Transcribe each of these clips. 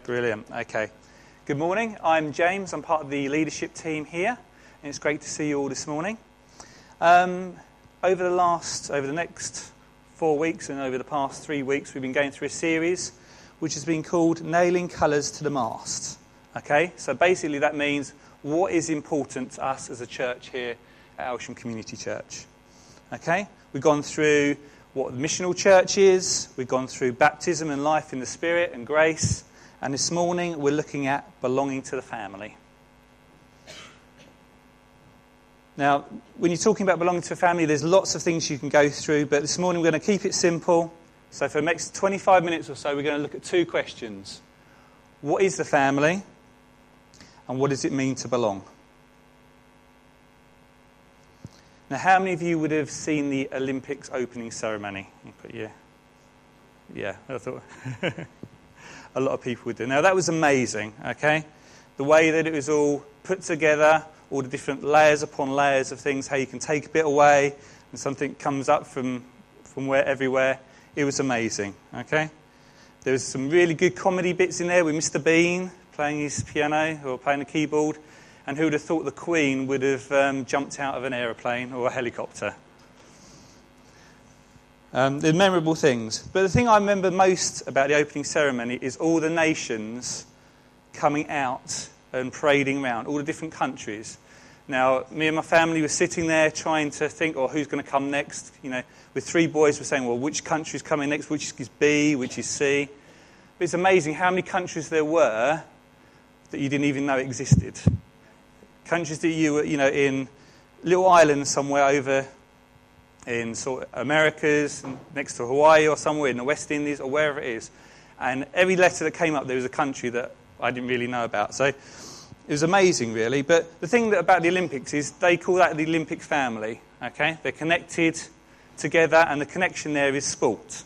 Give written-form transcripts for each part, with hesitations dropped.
Brilliant. Okay. Good morning. I'm James. I'm part of the leadership team here, and it's great to see you all this morning. Over the next 4 weeks and over the past 3 weeks, we've been going through a series which has been called Nailing Colours to the Mast. Okay, so basically that means what is important to us as a church here at Elsham Community Church. Okay, we've gone through what the missional church is, we've gone through baptism and life in the Spirit and grace, and this morning we're looking at belonging to the family. Now, when you're talking about belonging to a family, there's lots of things you can go through, but this morning we're going to keep it simple. So for the next 25 minutes or so, we're going to look at 2 questions. What is the family? And what does it mean to belong? Now, how many of you would have seen the Olympics opening ceremony? Yeah, I thought a lot of people would do. Now, that was amazing, okay? The way that it was all put together, all the different layers upon layers of things, how you can take a bit away and something comes up from everywhere. It was amazing, okay? There was some really good comedy bits in there with Mr. Bean playing his piano or playing the keyboard. And who would have thought the Queen would have jumped out of an aeroplane or a helicopter? They're memorable things. But the thing I remember most about the opening ceremony is all the nations coming out and parading around, all the different countries. Now, me and my family were sitting there trying to think, who's going to come next? You know, with 3 boys, we're saying, which country's coming next? Which is B? Which is C? But it's amazing how many countries there were that you didn't even know existed. Countries that you were, in little islands somewhere over in sort of Americas, next to Hawaii or somewhere in the West Indies or wherever it is. And every letter that came up, there was a country that I didn't really know about. So it was amazing, really. But the thing about the Olympics is they call that the Olympic family, okay? They're connected together, and the connection there is sport.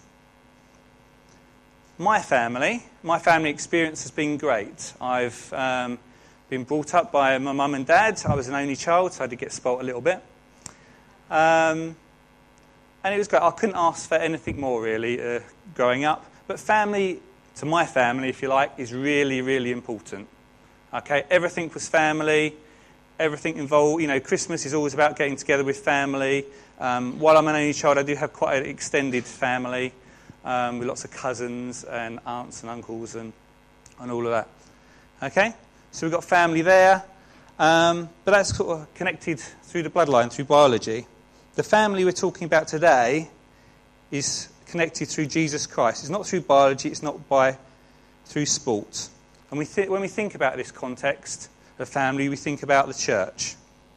My family experience has been great. I've been brought up by my mum and dad. I was an only child, so I did get spoilt a little bit. And it was great. I couldn't ask for anything more, really, growing up. But family, to my family, if you like, is really, really important. Okay, everything was family. Everything involved, Christmas is always about getting together with family. While I'm an only child, I do have quite an extended family with lots of cousins and aunts and uncles and all of that. Okay? So we've got family there, but that's sort of connected through the bloodline, through biology. The family we're talking about today is connected through Jesus Christ. It's not through biology, it's not through sport. And when we think about this context of family, we think about the church.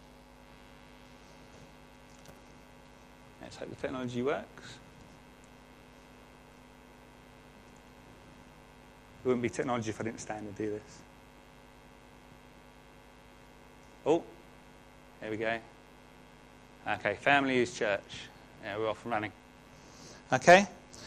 Let's hope the technology works. It wouldn't be technology if I didn't stand and do this. Oh, there we go. Okay, family is church. Yeah, we're off and running. Okay.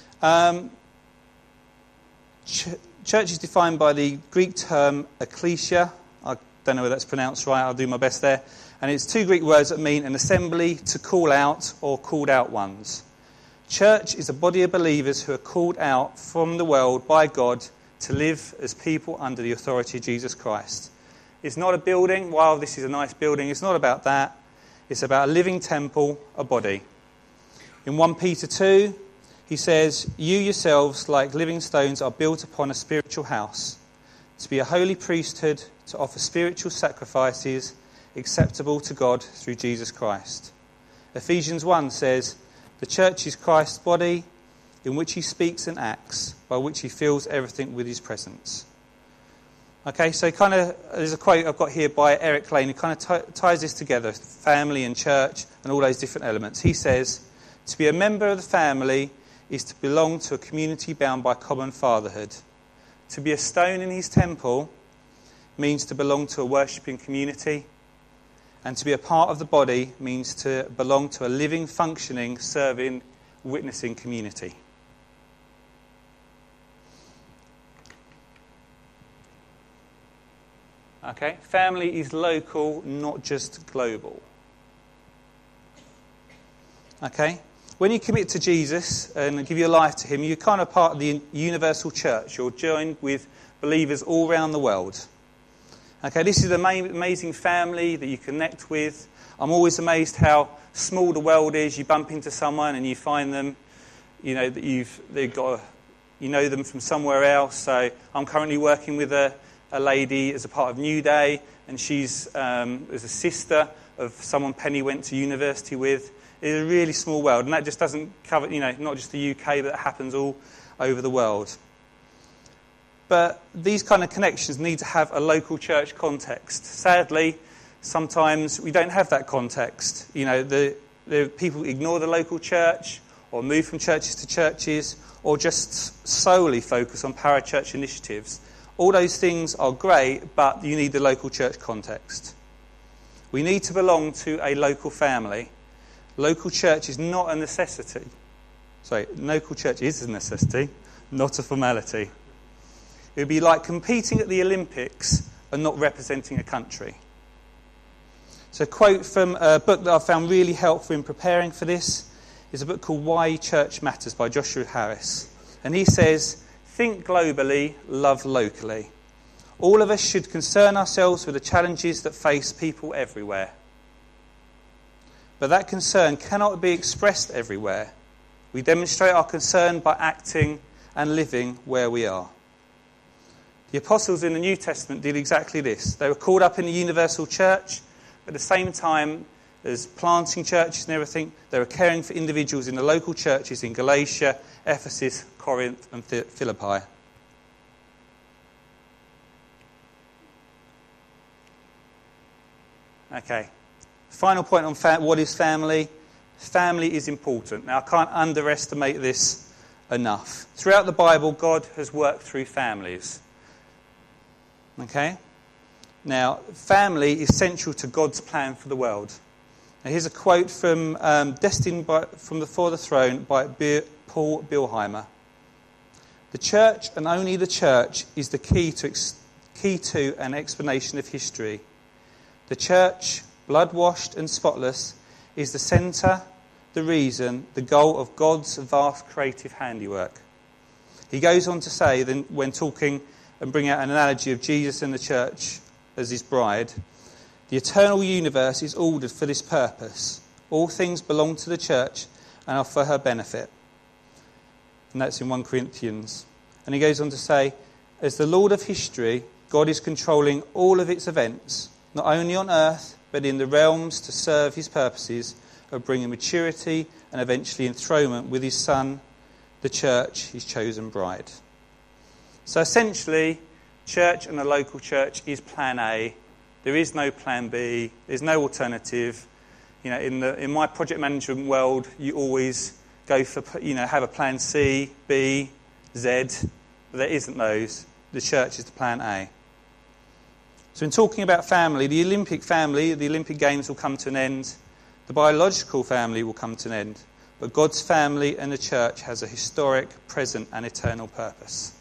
Church is defined by the Greek term ekklesia. I don't know whether that's pronounced right. I'll do my best there. And it's 2 Greek words that mean an assembly to call out or called out ones. Church is a body of believers who are called out from the world by God to live as people under the authority of Jesus Christ. It's not a building. While this is a nice building, it's not about that. It's about a living temple, a body. In 1 Peter 2, he says, "You yourselves, like living stones, are built upon a spiritual house, to be a holy priesthood, to offer spiritual sacrifices acceptable to God through Jesus Christ." Ephesians 1 says, "The church is Christ's body, in which he speaks and acts, by which he fills everything with his presence." Okay, so there's a quote I've got here by Eric Lane who kind of ties this together, family and church and all those different elements. He says, "To be a member of the family is to belong to a community bound by common fatherhood. To be a stone in his temple means to belong to a worshipping community. And to be a part of the body means to belong to a living, functioning, serving, witnessing community." Okay, family is local, not just global. Okay, When you commit to Jesus and give your life to him, you're kind of part of the universal church. You're joined with believers all around the world. Okay, this is an amazing family that you connect with. I'm always amazed how small the world is. You bump into someone and you find them, you know, that you know them from somewhere else. So I'm currently working with a lady as a part of New Day, and she's as a sister of someone Penny went to university with. It's a really small world, and that just doesn't cover, you know, not just the UK, but it happens all over the world. But these kind of connections need to have a local church context. Sadly, sometimes we don't have that context. You know, the people ignore the local church, or move from churches to churches, or just solely focus on parachurch initiatives. All those things are great, but you need the local church context. We need to belong to a local family. Local church is not a necessity. Sorry, local church is a necessity, not a formality. It would be like competing at the Olympics and not representing a country. So a quote from a book that I found really helpful in preparing for this is a book called Why Church Matters by Joshua Harris. And he says, "Think globally, love locally. All of us should concern ourselves with the challenges that face people everywhere. But that concern cannot be expressed everywhere. We demonstrate our concern by acting and living where we are." The apostles in the New Testament did exactly this. They were called up in the universal church, but at the same time as planting churches and everything, they were caring for individuals in the local churches in Galatia, Ephesus, Corinth and Philippi. Okay. Final point on what is family. Family is important. Now, I can't underestimate this enough. Throughout the Bible, God has worked through families. Okay? Now, family is central to God's plan for the world. Now, here's a quote from Destined for the Throne by Paul Bilheimer. "The church, and only the church, is the key to an explanation of history. The church, blood-washed and spotless, is the centre, the reason, the goal of God's vast creative handiwork." He goes on to say, then, when talking and bring out an analogy of Jesus and the church as his bride, "The eternal universe is ordered for this purpose. All things belong to the church and are for her benefit." And that's in 1 Corinthians. And he goes on to say, "As the Lord of history, God is controlling all of its events, not only on earth, but in the realms to serve his purposes of bringing maturity and eventually enthronement with his Son, the church, his chosen bride." So essentially, church and the local church is plan A. There is no plan B. There's no alternative. You know, in my project management world, you always go for, have a plan C, B, Z. But there isn't those. The church is the plan A. So in talking about family, the Olympic Games will come to an end. The biological family will come to an end. But God's family and the church has a historic, present and eternal purpose.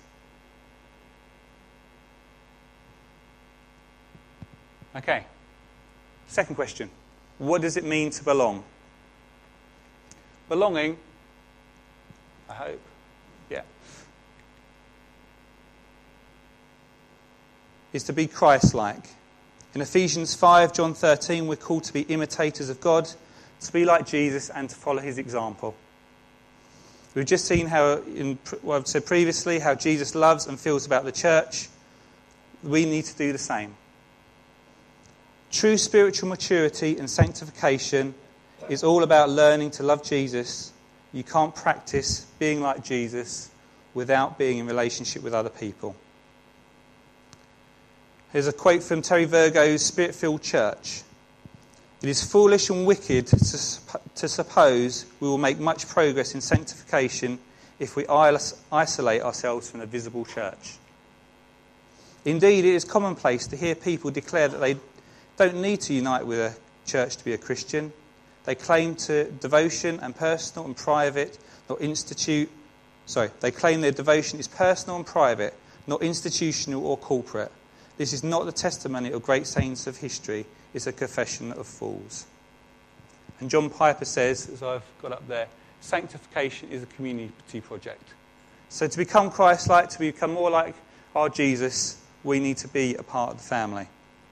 Okay. Second question. What does it mean to belong? Belonging, I hope, is to be Christ-like. In Ephesians 5, John 13, we're called to be imitators of God, to be like Jesus and to follow his example. We've just seen how, in what I've said previously, how Jesus loves and feels about the church. We need to do the same. True spiritual maturity and sanctification is all about learning to love Jesus. You can't practice being like Jesus without being in relationship with other people. Here's a quote from Terry Virgo's Spirit-Filled Church. "It is foolish and wicked to suppose we will make much progress in sanctification if we isolate ourselves from the visible church. Indeed, it is commonplace to hear people declare that they don't need to unite with a church to be a Christian. They claim to devotion and personal and private, they claim their devotion is personal and private, not institutional or corporate. This is not the testimony of great saints of history. It's a confession of fools." And John Piper says, as I've got up there, sanctification is a community project. So to become Christ-like, to become more like our Jesus, we need to be a part of the family.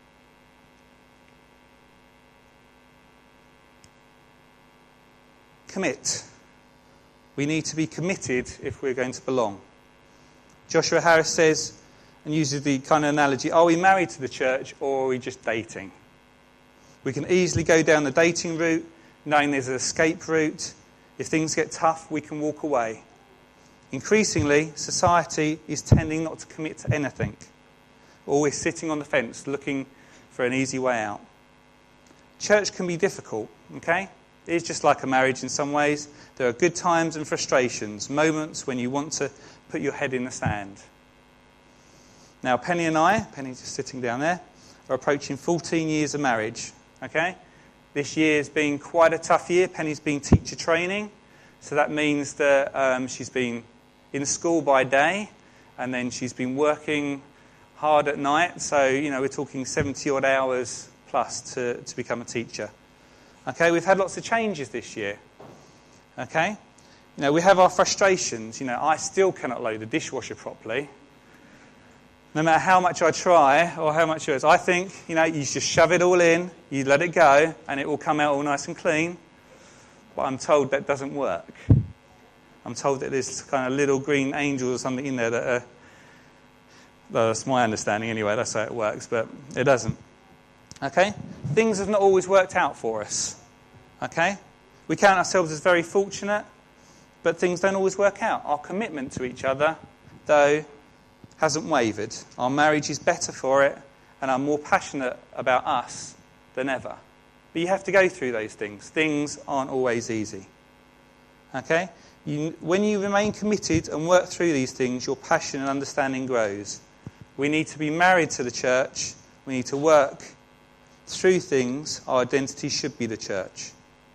Commit. We need to be committed if we're going to belong. Joshua Harris says, and uses the kind of analogy, are we married to the church or are we just dating? We can easily go down the dating route, knowing there's an escape route. If things get tough, we can walk away. Increasingly, society is tending not to commit to anything. We're always sitting on the fence, looking for an easy way out. Church can be difficult, okay? It is just like a marriage in some ways. There are good times and frustrations, moments when you want to put your head in the sand. Now, Penny and I, Penny's just sitting down there, are approaching 14 years of marriage, okay? This year's been quite a tough year. Penny's been teacher training, so that means that she's been in school by day, and then she's been working hard at night. So, we're talking 70-odd hours plus to become a teacher. Okay, we've had lots of changes this year. Okay? We have our frustrations. I still cannot load the dishwasher properly. No matter how much I try or how much it is. I think, you just shove it all in, you let it go, and it will come out all nice and clean. But I'm told that doesn't work. I'm told that there's kind of little green angels or something in there that are... Well, that's my understanding anyway, that's how it works, but it doesn't. Okay? Things have not always worked out for us. Okay? We count ourselves as very fortunate, but things don't always work out. Our commitment to each other, though, hasn't wavered. Our marriage is better for it, and I'm more passionate about us than ever. But you have to go through those things. Things aren't always easy. Okay? When you remain committed and work through these things, your passion and understanding grows. We need to be married to the church. We need to work through things. Our identity should be the church.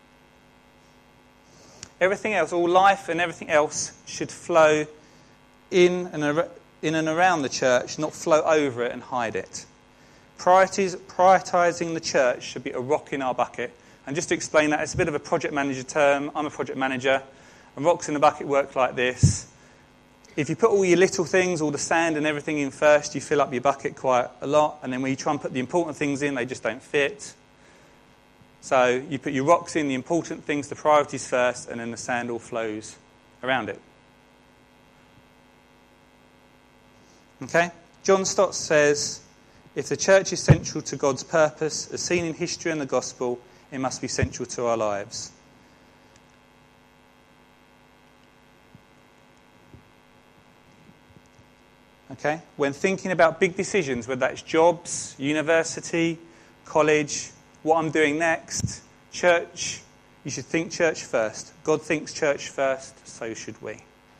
Everything else, all life and everything else, should flow in and around the church, not flow over it and hide it. Prioritising the church should be a rock in our bucket. And just to explain that, it's a bit of a project manager term. I'm a project manager. And rocks in the bucket work like this. If you put all your little things, all the sand and everything in first, you fill up your bucket quite a lot. And then when you try and put the important things in, they just don't fit. So you put your rocks in, the important things, the priorities first, and then the sand all flows around it. Okay? John Stott says, if the church is central to God's purpose, as seen in history and the gospel, it must be central to our lives. Okay? When thinking about big decisions, whether that's jobs, university, college, what I'm doing next, church, you should think church first. God thinks church first, so should we.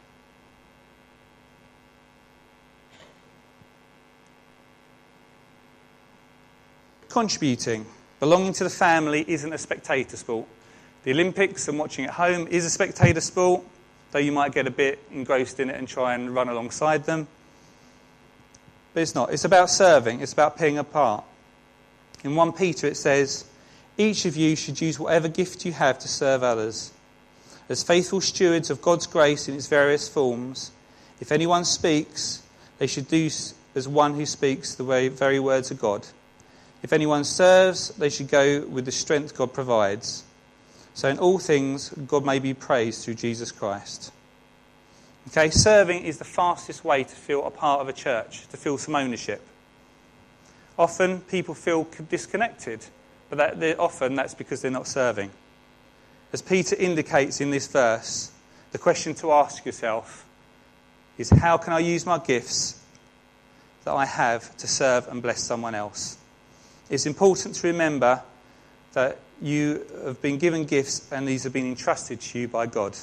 Contributing. Belonging to the family isn't a spectator sport. The Olympics and watching at home is a spectator sport, though you might get a bit engrossed in it and try and run alongside them. But it's not. It's about serving. It's about playing a part. In 1 Peter it says, each of you should use whatever gift you have to serve others. As faithful stewards of God's grace in its various forms, if anyone speaks, they should do as one who speaks the very words of God. If anyone serves, they should go with the strength God provides. So in all things, God may be praised through Jesus Christ. Okay, serving is the fastest way to feel a part of a church, to feel some ownership. Often people feel disconnected, but often that's because they're not serving. As Peter indicates in this verse, the question to ask yourself is, how can I use my gifts that I have to serve and bless someone else? It's important to remember that you have been given gifts and these have been entrusted to you by God.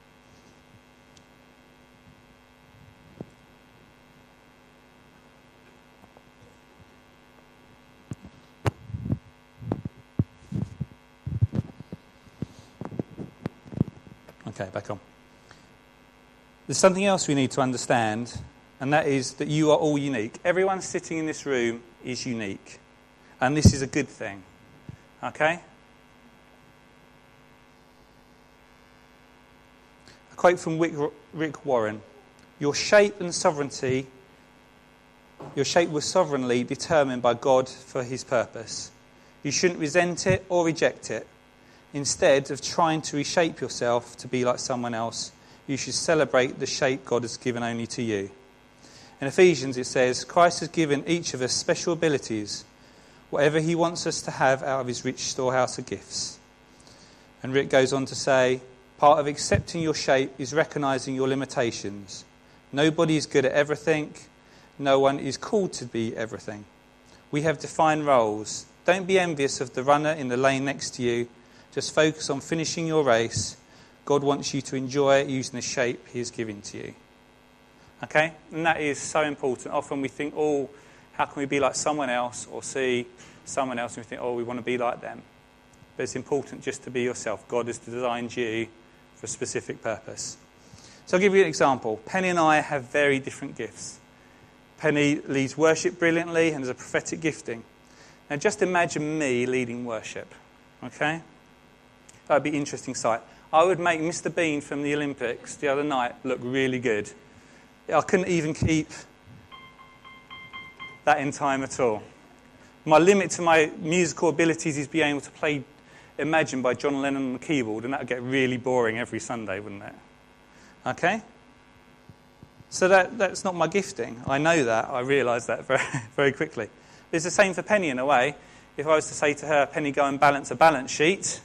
Okay, back on. There's something else we need to understand, and that is that you are all unique. Everyone sitting in this room is unique, and this is a good thing. Okay? quote from Rick Warren, your shape was sovereignly determined by God for his purpose. You shouldn't resent it or reject it. Instead of trying to reshape yourself to be like someone else, you should celebrate the shape God has given only to you. In Ephesians it says, Christ has given each of us special abilities, whatever he wants us to have out of his rich storehouse of gifts. And Rick goes on to say, part of accepting your shape is recognising your limitations. Nobody is good at everything. No one is called to be everything. We have defined roles. Don't be envious of the runner in the lane next to you. Just focus on finishing your race. God wants you to enjoy using the shape he has given to you. Okay? And that is so important. Often we think, oh, how can we be like someone else, or see someone else and we think, oh, we want to be like them. But it's important just to be yourself. God has designed you for a specific purpose. So I'll give you an example. Penny and I have very different gifts. Penny leads worship brilliantly and has a prophetic gifting. Now just imagine me leading worship. Okay? That would be an interesting sight. I would make Mr. Bean from the Olympics the other night look really good. I couldn't even keep that in time at all. My limit to my musical abilities is being able to play Imagine by John Lennon on the keyboard, and that would get really boring every Sunday, wouldn't it? Okay? So that's not my gifting. I know that. I realise that very, very quickly. It's the same for Penny in a way. If I was to say to her, Penny, go and balance a balance sheet,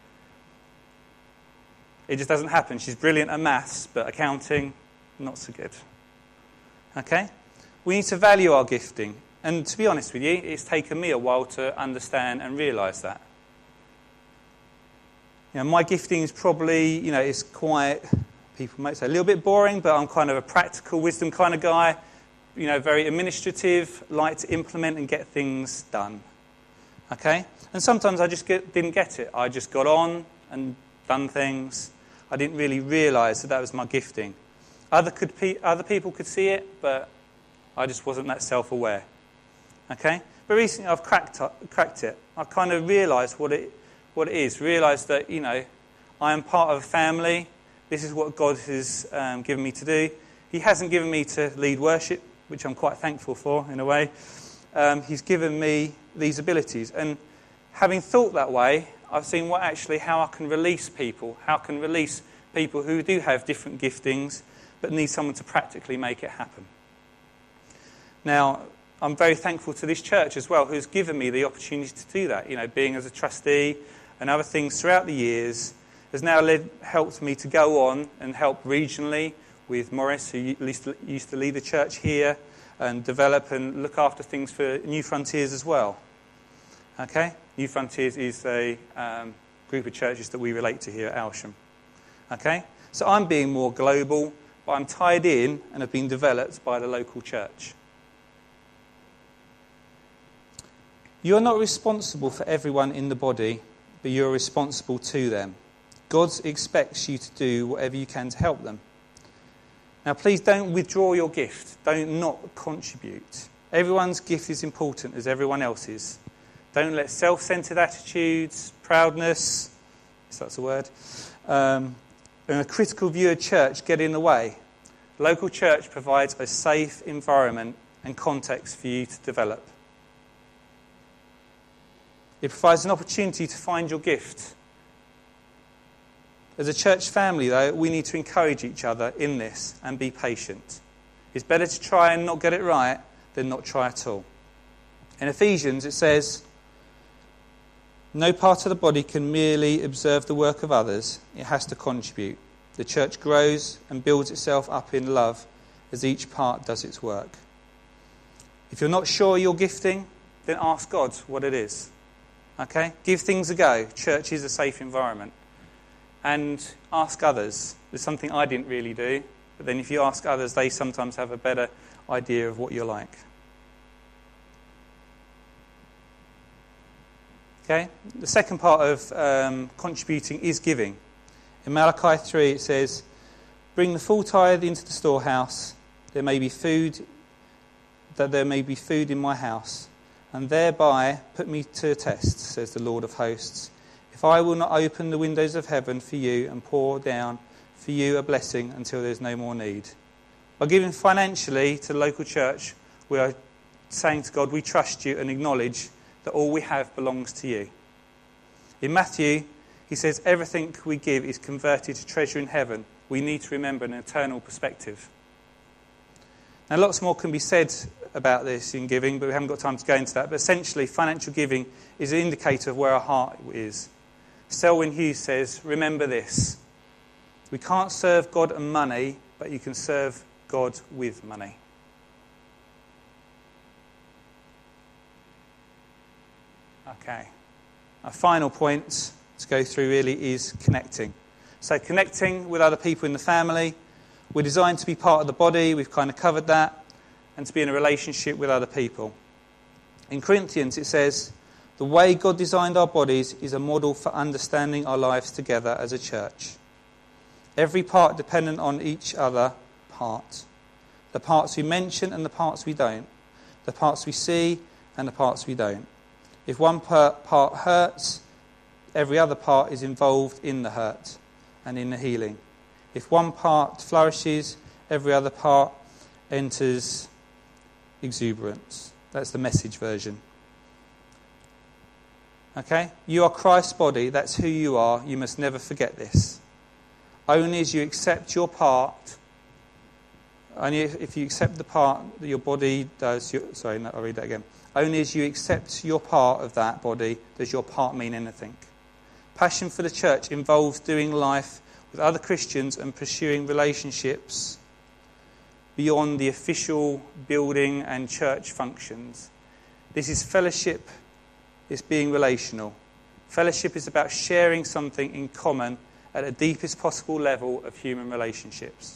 it just doesn't happen. She's brilliant at maths, but accounting, not so good. Okay? We need to value our gifting. And to be honest with you, it's taken me a while to understand and realise that. My gifting is probably, it's quite, people might say, a little bit boring, but I'm kind of a practical wisdom kind of guy. Very administrative, like to implement and get things done. Okay? And sometimes I just didn't get it. I just got on and done things. I didn't really realise that was my gifting. Other people could see it, but I just wasn't that self-aware. Okay? But recently I've cracked it. I kind of realised what it is. Realised that, I am part of a family. This is what God has given me to do. He hasn't given me to lead worship, which I'm quite thankful for, in a way. He's given me these abilities. And having thought that way, I've seen how I can release people. How I can release people who do have different giftings, but need someone to practically make it happen. Now, I'm very thankful to this church as well, who's given me the opportunity to do that. Being as a trustee and other things throughout the years has now helped me to go on and help regionally with Morris, who used to lead the church here, and develop and look after things for New Frontiers as well. Okay? New Frontiers is a group of churches that we relate to here at Aylsham. Okay? So I'm being more global, but I'm tied in and have been developed by the local church. You're not responsible for everyone in the body, but you're responsible to them. God expects you to do whatever you can to help them. Now, please don't withdraw your gift. Don't not contribute. Everyone's gift is important as everyone else's. Don't let self-centered attitudes, proudness, if that's a word, and a critical view of church get in the way. Local church provides a safe environment and context for you to develop. It provides an opportunity to find your gift. As a church family, though, we need to encourage each other in this and be patient. It's better to try and not get it right than not try at all. In Ephesians, it says, no part of the body can merely observe the work of others. It has to contribute. The church grows and builds itself up in love as each part does its work. If you're not sure you're gifting, then ask God what it is. Okay? Give things a go. Church is a safe environment. And ask others. There's something I didn't really do, but then if you ask others, they sometimes have a better idea of what you're like. Okay? The second part of contributing is giving. In Malachi 3 it says, bring the full tithe into the storehouse, there may be food in my house, and thereby put me to a test, says the Lord of hosts, if I will not open the windows of heaven for you and pour down for you a blessing until there's no more need. By giving financially to the local church, we are saying to God, we trust you and acknowledge that all we have belongs to you. In Matthew, he says everything we give is converted to treasure in heaven. We need to remember an eternal perspective. Now, lots more can be said about this in giving, but we haven't got time to go into that. But essentially, financial giving is an indicator of where our heart is. Selwyn Hughes says, remember this. We can't serve God and money, but you can serve God with money. Okay. Our final point to go through really is connecting. So connecting with other people in the family. We're designed to be part of the body. We've kind of covered that. And to be in a relationship with other people. In Corinthians it says, the way God designed our bodies is a model for understanding our lives together as a church. Every part dependent on each other part. The parts we mention and the parts we don't. The parts we see and the parts we don't. If one part hurts, every other part is involved in the hurt and in the healing. If one part flourishes, every other part enters exuberance. That's the Message version. Okay? You are Christ's body. That's who you are. You must never forget this. Only as you accept your part, only if you accept the part that your body does... I'll read that again. Only as you accept your part of that body does your part mean anything. Passion for the church involves doing life with other Christians and pursuing relationships beyond the official building and church functions. This is fellowship. It's being relational. Fellowship is about sharing something in common at the deepest possible level of human relationships.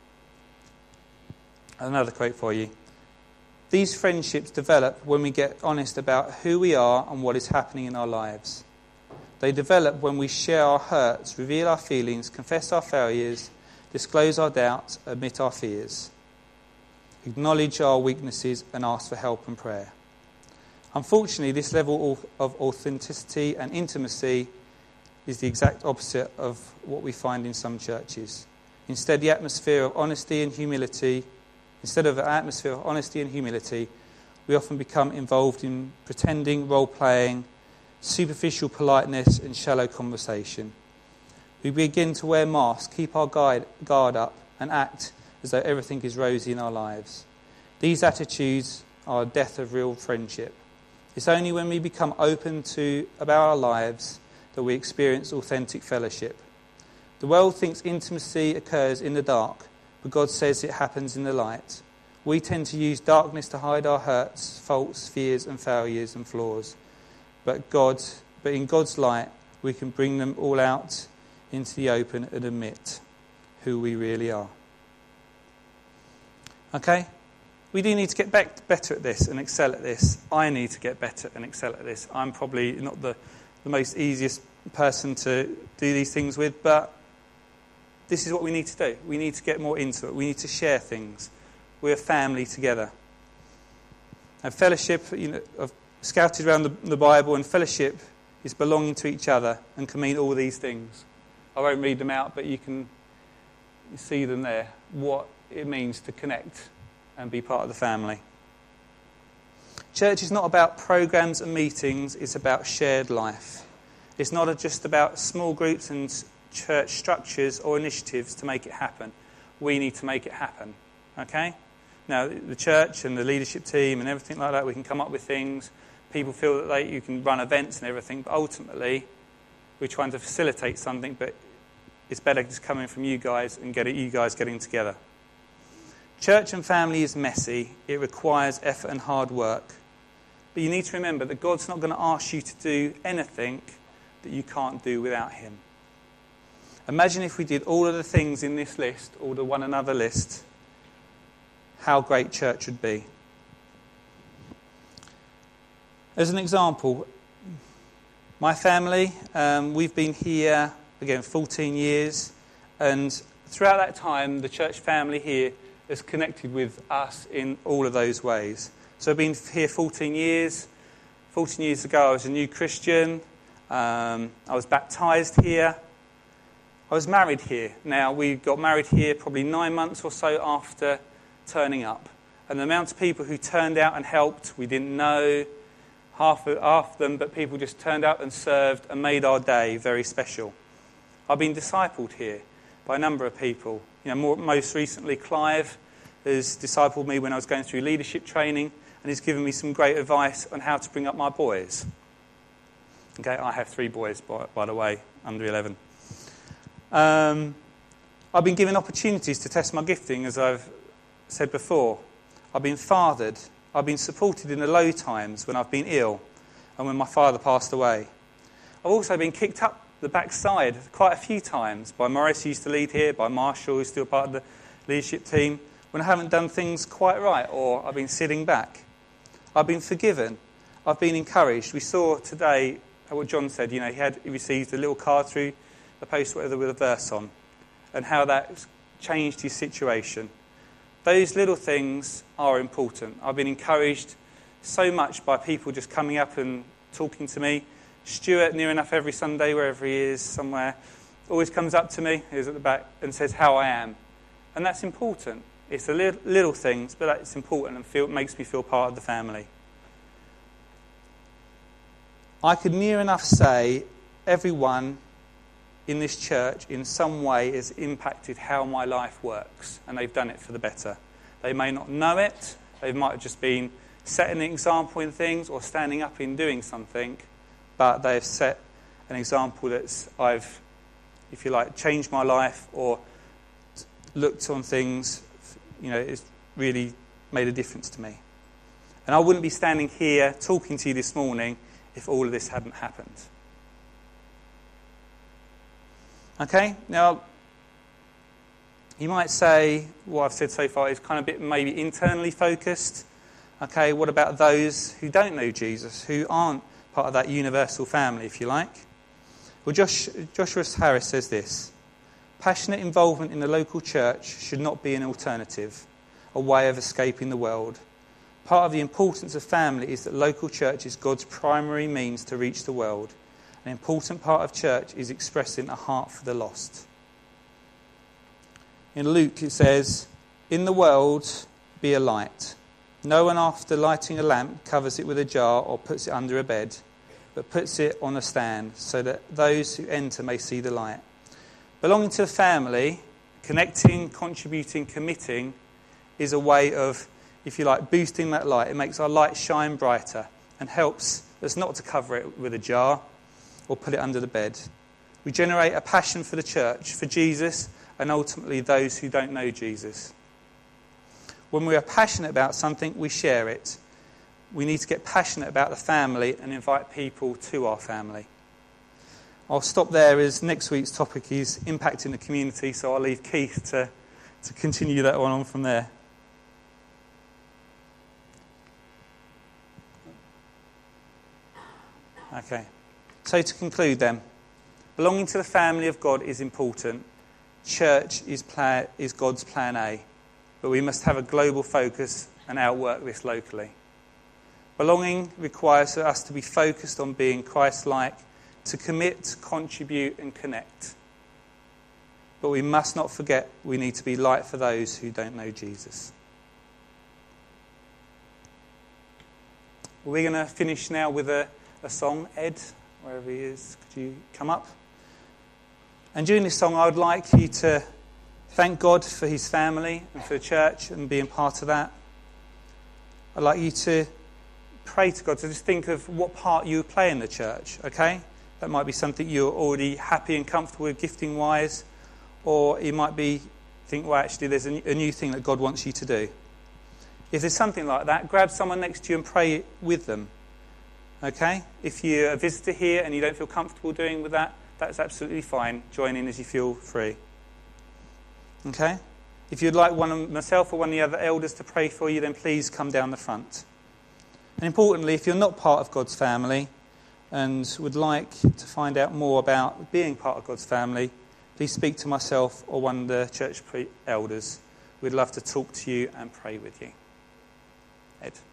Another quote for you. These friendships develop when we get honest about who we are and what is happening in our lives. They develop when we share our hurts, reveal our feelings, confess our failures, disclose our doubts, admit our fears, acknowledge our weaknesses and ask for help and prayer. Unfortunately, this level of authenticity and intimacy is the exact opposite of what we find in some churches. Instead of an atmosphere of honesty and humility, we often become involved in pretending, role-playing, superficial politeness and shallow conversation. We begin to wear masks, keep our guard up, and act as though everything is rosy in our lives. These attitudes are a death of real friendship. It's only when we become open about our lives that we experience authentic fellowship. The world thinks intimacy occurs in the dark, but God says it happens in the light. We tend to use darkness to hide our hurts, faults, fears and failures and flaws. But in God's light, we can bring them all out into the open and admit who we really are. Okay? We do need to get better at this and excel at this. I need to get better and excel at this. I'm probably not the most easiest person to do these things with, but this is what we need to do. We need to get more into it. We need to share things. We're a family together. And fellowship, I've scouted around the Bible, and fellowship is belonging to each other and can mean all these things. I won't read them out, but you see them there, what it means to connect and be part of the family. Church is not about programs and meetings, it's about shared life. It's not just about small groups and church structures or initiatives to make it happen. We need to make it happen. Okay? Now, the church and the leadership team and everything like that, we can come up with things. People feel that you can run events and everything, but ultimately we're trying to facilitate something, but it's better just coming from you guys and you guys getting together. Church and family is messy. It requires effort and hard work. But you need to remember that God's not going to ask you to do anything that you can't do without him. Imagine if we did all of the things in this list, all the one another list, how great church would be. As an example, my family, we've been here, again, 14 years, and throughout that time, the church family here has connected with us in all of those ways. So I've been here 14 years. 14 years ago, I was a new Christian. I was baptised here. I was married here. Now, we got married here probably 9 months or so after turning up. And the amount of people who turned out and helped, we didn't know half of them, but people just turned out and served and made our day very special. I've been discipled here by a number of people. Most recently, Clive has discipled me when I was going through leadership training, and he's given me some great advice on how to bring up my boys. Okay, I have 3 boys, by the way, under 11. I've been given opportunities to test my gifting, as I've said before. I've been fathered. I've been supported in the low times when I've been ill and when my father passed away. I've also been kicked up the backside quite a few times by Morris, who used to lead here, by Marshall, who's still part of the leadership team, when I haven't done things quite right or I've been sitting back. I've been forgiven. I've been encouraged. We saw today what John said. He received a little card through the post with a verse on, and how that changed his situation. Those little things are important. I've been encouraged so much by people just coming up and talking to me. Stuart, near enough every Sunday, wherever he is, somewhere, always comes up to me, he's at the back, and says how I am. And that's important. It's the little things, but it's important and makes me feel part of the family. I could near enough say everyone in this church in some way has impacted how my life works, and they've done it for the better. They may not know it, they might have just been setting an example in things or standing up in doing something, but they've set an example that's I've, if you like, changed my life or looked on things, it's really made a difference to me. And I wouldn't be standing here talking to you this morning if all of this hadn't happened. Okay, now, you might say what I've said so far is kind of a bit maybe internally focused. Okay, what about those who don't know Jesus, who aren't part of that universal family, if you like? Well, Joshua Harris says this: passionate involvement in the local church should not be an alternative, a way of escaping the world. Part of the importance of family is that local church is God's primary means to reach the world. An important part of church is expressing a heart for the lost. In Luke it says, "In the world be a light. No one after lighting a lamp covers it with a jar or puts it under a bed, but puts it on a stand so that those who enter may see the light." Belonging to a family, connecting, contributing, committing is a way of, if you like, boosting that light. It makes our light shine brighter and helps us not to cover it with a jar or put it under the bed. We generate a passion for the church, for Jesus, and ultimately those who don't know Jesus. When we are passionate about something, we share it. We need to get passionate about the family and invite people to our family. I'll stop there, as next week's topic is impacting the community, so I'll leave Keith to continue that one on from there. Okay. So to conclude then, belonging to the family of God is important. Church is God's plan A, but we must have a global focus and outwork this locally. Belonging requires us to be focused on being Christ-like, to commit, contribute and connect. But we must not forget we need to be light for those who don't know Jesus. We're going to finish now with a song. Ed, wherever he is, could you come up? And during this song, I would like you to thank God for his family and for the church and being part of that. I'd like you to pray to God, to just think of what part you play in the church, okay? That might be something you're already happy and comfortable with gifting-wise, or it might be, think, well, actually, there's a new thing that God wants you to do. If there's something like that, grab someone next to you and pray with them. Okay? If you're a visitor here and you don't feel comfortable doing with that, that's absolutely fine. Join in as you feel free. Okay? If you'd like myself or one of the other elders to pray for you, then please come down the front. And importantly, if you're not part of God's family and would like to find out more about being part of God's family, please speak to myself or one of the church elders. We'd love to talk to you and pray with you. Ed.